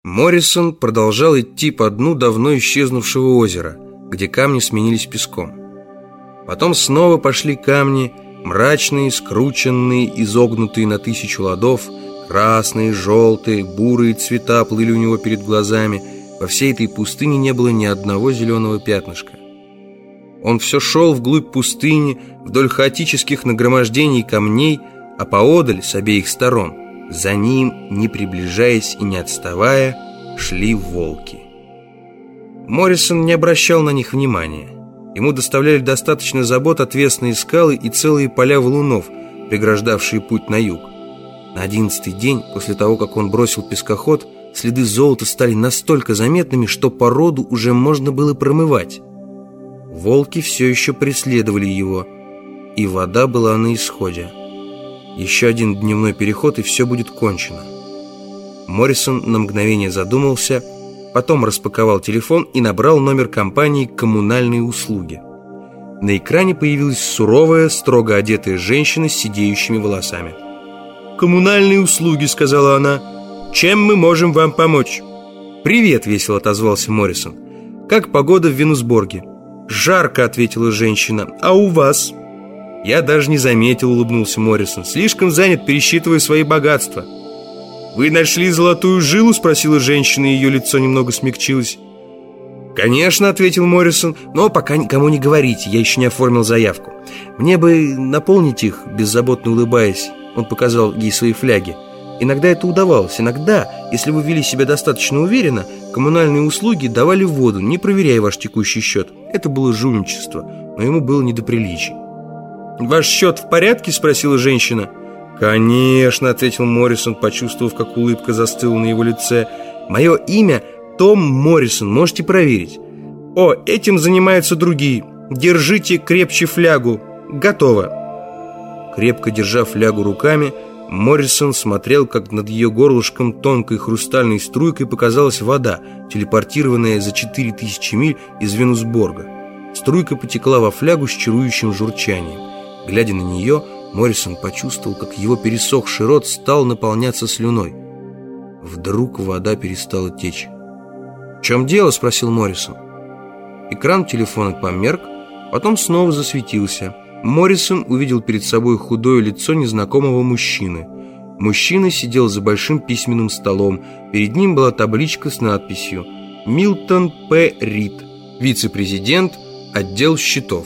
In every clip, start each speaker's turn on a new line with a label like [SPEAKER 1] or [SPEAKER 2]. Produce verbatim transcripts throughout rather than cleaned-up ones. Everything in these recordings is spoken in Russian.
[SPEAKER 1] Моррисон продолжал идти по дну давно исчезнувшего озера, где камни сменились песком. Потом снова пошли камни, мрачные, скрученные, изогнутые на тысячу ладов. Красные, желтые, бурые цвета плыли у него перед глазами. Во всей этой пустыне не было ни одного зеленого пятнышка. Он все шел вглубь пустыни, вдоль хаотических нагромождений камней, а поодаль, с обеих сторон, за ним, не приближаясь и не отставая, шли волки. Моррисон не обращал на них внимания. Ему доставляли достаточно забот отвесные скалы и целые поля валунов, преграждавшие путь на юг. На одиннадцатый день, после того, как он бросил пескоход, следы золота стали настолько заметными, что породу уже можно было промывать. Волки все еще преследовали его, и вода была на исходе. Еще один дневной переход, и все будет кончено. Моррисон на мгновение задумался, потом распаковал телефон и набрал номер компании «Коммунальные услуги». На экране появилась суровая, строго одетая женщина с сидеющими волосами. «Коммунальные услуги», — сказала она. «Чем мы можем вам помочь?» «Привет», — весело отозвался Моррисон. «Как погода в Венусборге?» «Жарко», — ответила женщина. «А у вас?» «Я даже не заметил», — улыбнулся Моррисон. «Слишком занят, пересчитывая свои богатства». «Вы нашли золотую жилу?» — спросила женщина, и ее лицо немного смягчилось. «Конечно», — ответил Моррисон, «но пока никому не говорите, я еще не оформил заявку. Мне бы наполнить их», — беззаботно улыбаясь, он показал ей свои фляги. Иногда это удавалось. Иногда, если вы вели себя достаточно уверенно, коммунальные услуги давали воду, не проверяя ваш текущий счет. Это было жульничество, но ему было не до приличий. «Ваш счет в порядке?» — спросила женщина. «Конечно», — ответил Моррисон, почувствовав, как улыбка застыла на его лице. «Мое имя Том Моррисон, можете проверить». «О, этим занимаются другие. Держите крепче флягу. Готово». Крепко держа флягу руками, Моррисон смотрел, как над ее горлышком тонкой хрустальной струйкой показалась вода, телепортированная за четыре тысячи миль из Венусборга. Струйка потекла во флягу с чарующим журчанием. Глядя на нее, Моррисон почувствовал, как его пересохший рот стал наполняться слюной. Вдруг вода перестала течь. «В чем дело?» — спросил Моррисон. Экран телефона померк, потом снова засветился. Моррисон увидел перед собой худое лицо незнакомого мужчины. Мужчина сидел за большим письменным столом. Перед ним была табличка с надписью «Милтон П. Рид, вице-президент, отдел счетов».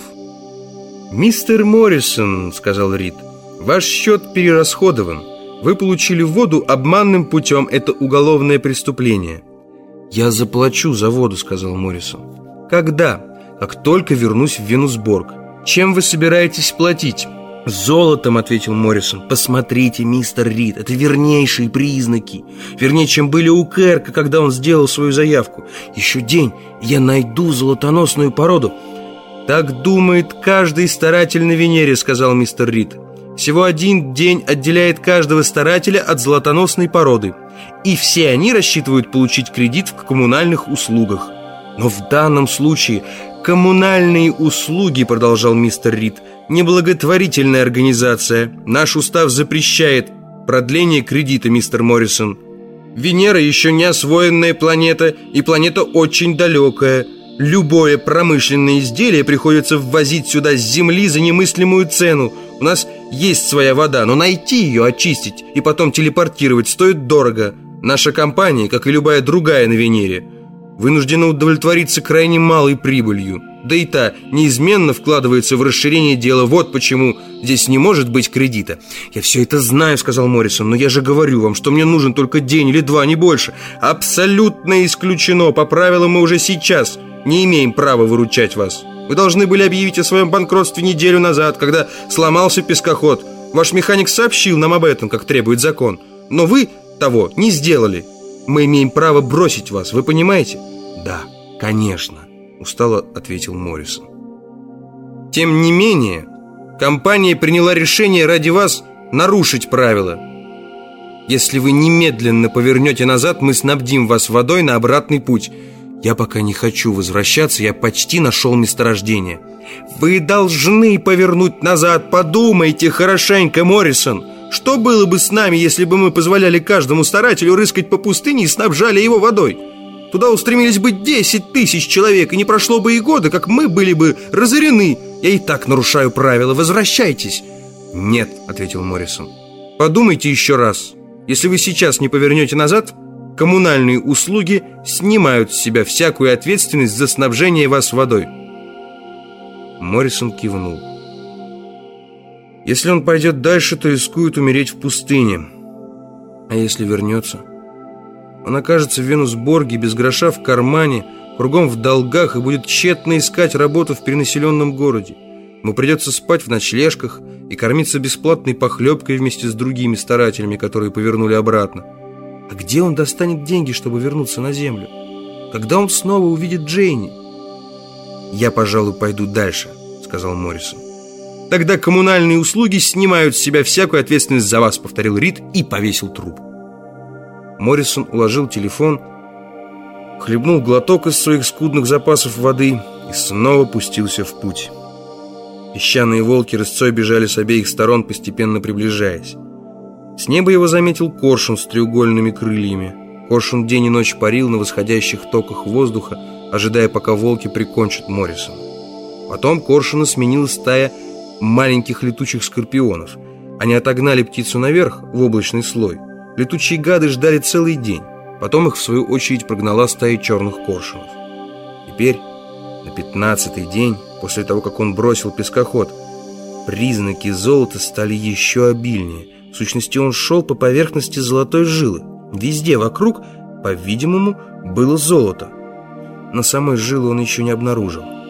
[SPEAKER 1] «Мистер Моррисон», — сказал Рид, — «ваш счет перерасходован. Вы получили воду обманным путем. Это уголовное преступление». «Я заплачу за воду», — сказал Моррисон. «Когда?» «Как только вернусь в Венусборг». «Чем вы собираетесь платить?» «Золотом», — ответил Моррисон. «Посмотрите, мистер Рид, это вернейшие признаки. Вернее, чем были у Керка, когда он сделал свою заявку. Еще день, и я найду золотоносную породу». «Так думает каждый старатель на Венере», — сказал мистер Рид. «Всего один день отделяет каждого старателя от золотоносной породы. И все они рассчитывают получить кредит в коммунальных услугах. Но в данном случае коммунальные услуги, — продолжал мистер Рид, — неблаготворительная организация. Наш устав запрещает продление кредита, мистер Моррисон. Венера еще не освоенная планета, и планета очень далекая. Любое промышленное изделие приходится ввозить сюда с Земли за немыслимую цену. У нас есть своя вода, но найти ее, очистить и потом телепортировать стоит дорого. Наша компания, как и любая другая на Венере, вынуждена удовлетвориться крайне малой прибылью. Да и та неизменно вкладывается в расширение дела. Вот почему здесь не может быть кредита». «Я все это знаю», — сказал Моррисон, «но я же говорю вам, что мне нужен только день или два, не больше». «Абсолютно исключено. По правилам мы уже сейчас не имеем права выручать вас. Вы должны были объявить о своем банкротстве неделю назад, когда сломался пескоход. Ваш механик сообщил нам об этом, как требует закон. Но вы того не сделали. Мы имеем право бросить вас, вы понимаете?» «Да, конечно», — устало ответил Моррисон. «Тем не менее, компания приняла решение ради вас нарушить правила. Если вы немедленно повернете назад, мы снабдим вас водой на обратный путь». «Я пока не хочу возвращаться, я почти нашел месторождение». «Вы должны повернуть назад, подумайте хорошенько, Моррисон. Что было бы с нами, если бы мы позволяли каждому старателю рыскать по пустыне и снабжали его водой? Туда устремились бы десять тысяч человек, и не прошло бы и года, как мы были бы разорены. Я и так нарушаю правила. Возвращайтесь. Нет, ответил Моррисон. Подумайте еще раз. Если вы сейчас не повернете назад, коммунальные услуги снимают с себя всякую ответственность за снабжение вас водой. Моррисон кивнул. Если он пойдет дальше, то рискует умереть в пустыне. А если вернется? Он окажется в Венусборге без гроша в кармане, кругом в долгах, и будет тщетно искать работу в перенаселенном городе. Ему придется спать в ночлежках и кормиться бесплатной похлебкой вместе с другими старателями, которые повернули обратно. А где он достанет деньги, чтобы вернуться на землю? Когда он снова увидит Джейни? «Я, пожалуй, пойду дальше», — сказал Моррисон. «Тогда коммунальные услуги снимают с себя всякую ответственность за вас», — повторил Рид и повесил трубку. Моррисон уложил телефон, хлебнул глоток из своих скудных запасов воды и снова пустился в путь. Песчаные волки рысцой бежали с обеих сторон, постепенно приближаясь. С неба его заметил коршун с треугольными крыльями. Коршун день и ночь парил на восходящих токах воздуха, ожидая, пока волки прикончат Моррисона. Потом коршуна сменила стая маленьких летучих скорпионов. Они отогнали птицу наверх, в облачный слой. Летучие гады ждали целый день. Потом их, в свою очередь, прогнала стая черных коршунов. Теперь, на пятнадцатый день, после того, как он бросил пескоход, признаки золота стали еще обильнее. В сущности, он шел по поверхности золотой жилы. Везде вокруг, по-видимому, было золото. Но самой жилы он еще не обнаружил.